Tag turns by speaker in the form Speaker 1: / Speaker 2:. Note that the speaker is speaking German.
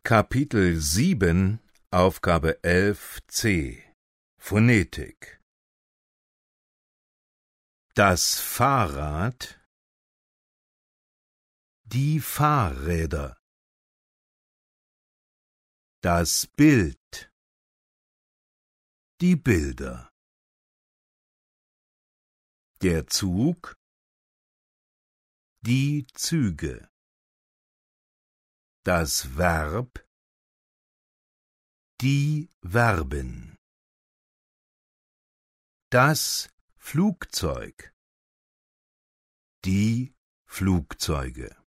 Speaker 1: Kapitel 7, Aufgabe 11c Phonetik. Das Fahrrad, die Fahrräder, das Bild, die Bilder, der Zug, die Züge, das Verb, die Verben, das Flugzeug, die Flugzeuge.